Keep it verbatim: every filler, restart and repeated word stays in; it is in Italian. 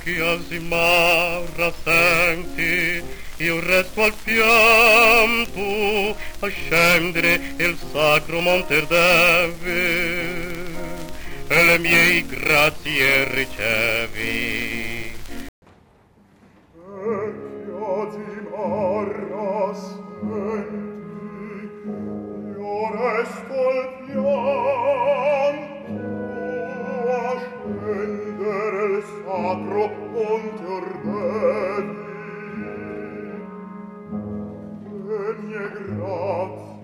Chiasimara, senti, io resto al pianto a scendere il sacro monte devi e le mie grazie ricevi. E Chiasimara, senti, io resto al pianto a scendere il sacro monte ordevi. Le mie grazie